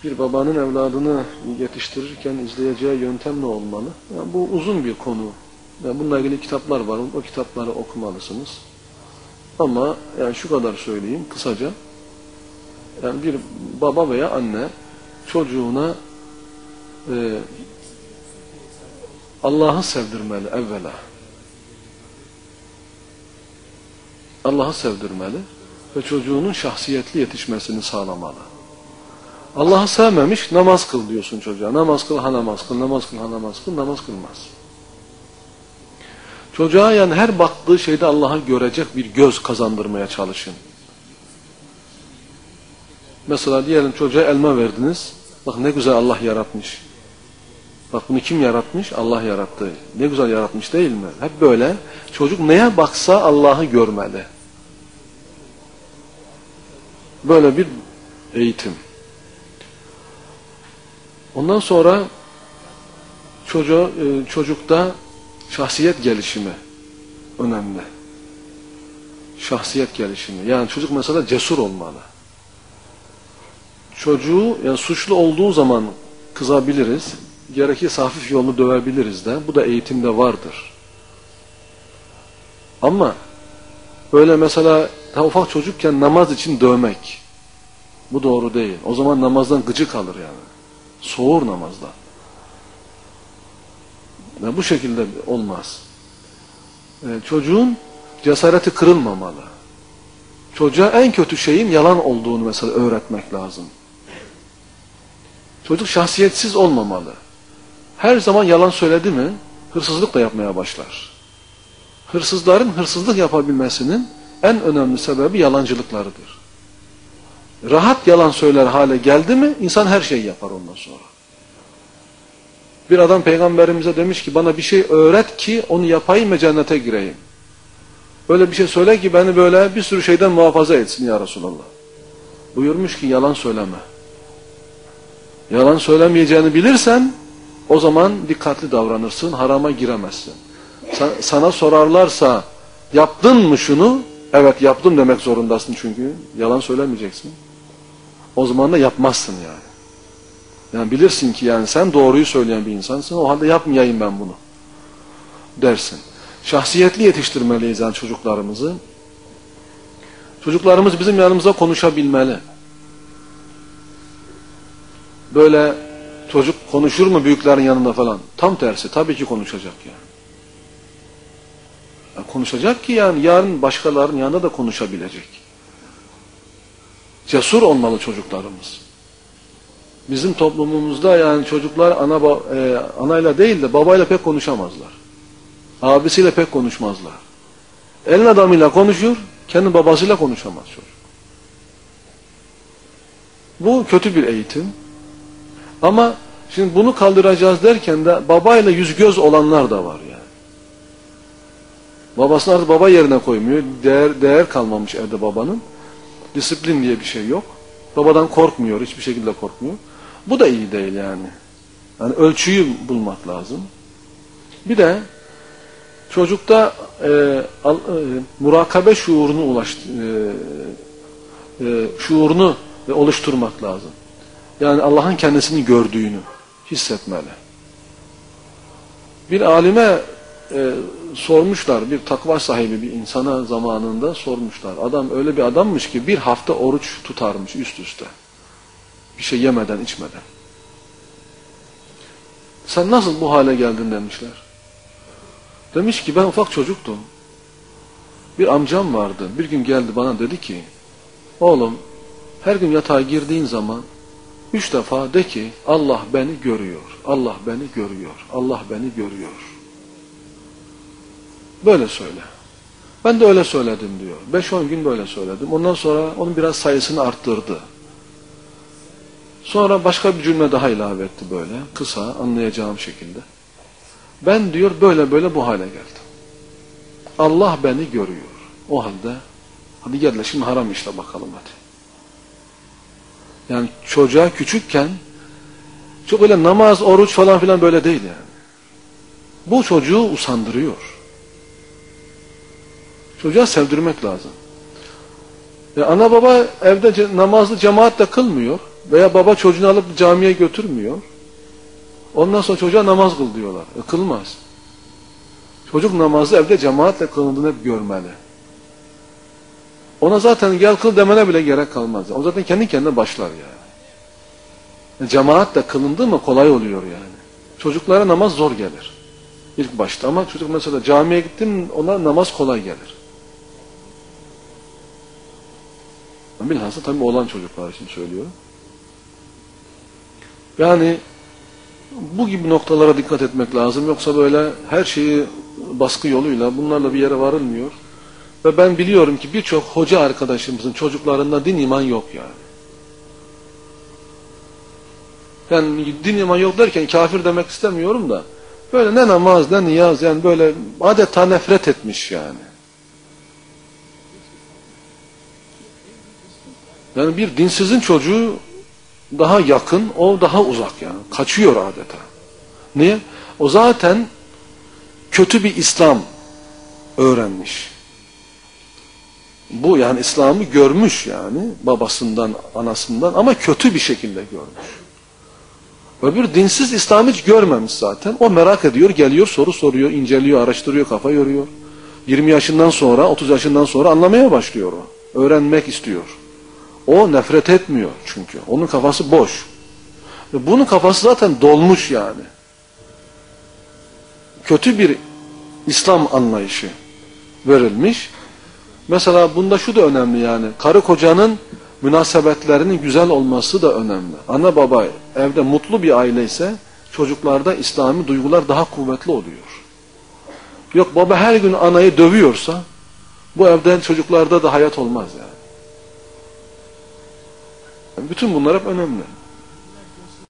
bir babanın evladını yetiştirirken izleyeceği yöntem ne olmalı? Yani bu uzun bir konu. Yani bununla ilgili kitaplar var. O kitapları okumalısınız. Ama yani şu kadar söyleyeyim kısaca. Yani bir baba veya anne çocuğuna Allah'ı sevdirmeli evvela. Allah'ı sevdirmeli ve çocuğunun şahsiyetli yetişmesini sağlamalı. Allah'ı sevmemiş, namaz kıl diyorsun çocuğa. Namaz kıl, ha namaz kıl, namaz kıl, ha namaz kıl, namaz kılmaz. Çocuğa yani her baktığı şeyde Allah'ı görecek bir göz kazandırmaya çalışın. Mesela diyelim çocuğa elma verdiniz. Bak ne güzel Allah yaratmış. Bak bunu kim yaratmış? Allah yarattı. Ne güzel yaratmış değil mi? Hep böyle. Çocuk neye baksa Allah'ı görmeli. Böyle bir eğitim. Ondan sonra çocukta şahsiyet gelişimi önemli. Şahsiyet gelişimi. Yani çocuk mesela cesur olmalı. Çocuğu yani suçlu olduğu zaman kızabiliriz. Gerekirse hafif yolunu dövebiliriz de. Bu da eğitimde vardır. Ama böyle mesela daha ufak çocukken namaz için dövmek. Bu doğru değil. O zaman namazdan gıcık alır yani. Soğur namazdan. Yani bu şekilde olmaz. Çocuğun cesareti kırılmamalı. Çocuğa en kötü şeyin yalan olduğunu mesela öğretmek lazım. Çocuk şahsiyetsiz olmamalı. Her zaman yalan söyledi mi hırsızlık da yapmaya başlar. Hırsızların hırsızlık yapabilmesinin en önemli sebebi yalancılıklarıdır. Rahat yalan söyler hale geldi mi insan her şeyi yapar ondan sonra. Bir adam peygamberimize demiş ki bana bir şey öğret ki onu yapayım ve cennete gireyim. Böyle bir şey söyle ki beni böyle bir sürü şeyden muhafaza etsin ya Resulallah. Buyurmuş ki yalan söyleme. Yalan söylemeyeceğini bilirsen o zaman dikkatli davranırsın, harama giremezsin. Sana sorarlarsa yaptın mı şunu? Evet yaptım demek zorundasın çünkü. Yalan söylemeyeceksin. O zaman da yapmazsın yani. Yani bilirsin ki yani sen doğruyu söyleyen bir insansın. O halde yapmayayım ben bunu dersin. Şahsiyetli yetiştirmeliyiz yani çocuklarımızı. Çocuklarımız bizim yanımızda konuşabilmeli. Böyle çocuk konuşur mu büyüklerin yanında falan? Tam tersi. Tabii ki konuşacak yani. Konuşacak ki yani yarın başkalarının yanında da konuşabilecek. Cesur olmalı çocuklarımız. Bizim toplumumuzda yani çocuklar anayla değil de babayla pek konuşamazlar. Abisiyle pek konuşmazlar. Elin adamıyla konuşur, kendi babasıyla konuşamaz çocuk. Bu kötü bir eğitim. Ama şimdi bunu kaldıracağız derken de babayla yüz göz olanlar da var yani. Babasını artık baba yerine koymuyor. Değer kalmamış evde babanın. Disiplin diye bir şey yok. Babadan korkmuyor, hiçbir şekilde korkmuyor. Bu da iyi değil yani. Yani ölçüyü bulmak lazım. Bir de çocukta murakabe şuurunu oluşturmak lazım. Yani Allah'ın kendisini gördüğünü hissetmeli. Bir alime sormuşlar, bir takva sahibi bir insana zamanında sormuşlar. Adam öyle bir adammış ki bir hafta oruç tutarmış üst üste. Bir şey yemeden içmeden. Sen nasıl bu hale geldin demişler. Demiş ki ben ufak çocuktum. Bir amcam vardı. Bir gün geldi bana dedi ki oğlum her gün yatağa girdiğin zaman 3 defa de ki Allah beni görüyor. Allah beni görüyor. Allah beni görüyor. Böyle söyle. Ben de öyle söyledim diyor. 5-10 gün böyle söyledim. Ondan sonra onun biraz sayısını arttırdı. Sonra başka bir cümle daha ilave etti böyle. Kısa, anlayacağım şekilde. Ben diyor böyle bu hale geldim. Allah beni görüyor. O halde hadi gel de şimdi haram işle bakalım hadi. Yani çocuğa küçükken çok öyle namaz, oruç falan filan böyle değil yani. Bu çocuğu usandırıyor. Çocuğa sevdirmek lazım. Ana baba evde namazlı cemaatle kılmıyor. Veya baba çocuğunu alıp camiye götürmüyor. Ondan sonra çocuğa namaz kıl diyorlar. Kılmaz. Çocuk namazı evde cemaatle kılındığını hep görmeli. Ona zaten gel kıl demene bile gerek kalmaz. O zaten kendi kendine başlar yani. Cemaatle kılındı mı kolay oluyor yani. Çocuklara namaz zor gelir. İlk başta ama çocuk mesela camiye gittin ona namaz kolay gelir. Bilhassa tabii olan çocuklar için söylüyorum. Yani bu gibi noktalara dikkat etmek lazım. Yoksa böyle her şeyi baskı yoluyla bunlarla bir yere varılmıyor. Ve ben biliyorum ki birçok hoca arkadaşımızın çocuklarında din iman yok yani. Yani din iman yok derken kafir demek istemiyorum da böyle ne namaz ne niyaz yani böyle adeta nefret etmiş yani. Yani bir dinsizin çocuğu daha yakın, o daha uzak yani. Kaçıyor adeta. Niye? O zaten kötü bir İslam öğrenmiş. Bu yani İslam'ı görmüş yani babasından, anasından ama kötü bir şekilde görmüş. Öbür dinsiz İslam'ı hiç görmemiş zaten. O merak ediyor, geliyor, soru soruyor, inceliyor, araştırıyor, kafa yoruyor. 20 yaşından sonra, 30 yaşından sonra anlamaya başlıyor o. Öğrenmek istiyor. O nefret etmiyor çünkü. Onun kafası boş. Ve bunun kafası zaten dolmuş yani. Kötü bir İslam anlayışı verilmiş. Mesela bunda şu da önemli yani. Karı kocanın münasebetlerinin güzel olması da önemli. Ana baba evde mutlu bir aile ise çocuklarda İslami duygular daha kuvvetli oluyor. Yok baba her gün anayı dövüyorsa bu evden çocuklarda da hayat olmaz yani. Bütün bunlar hep önemli.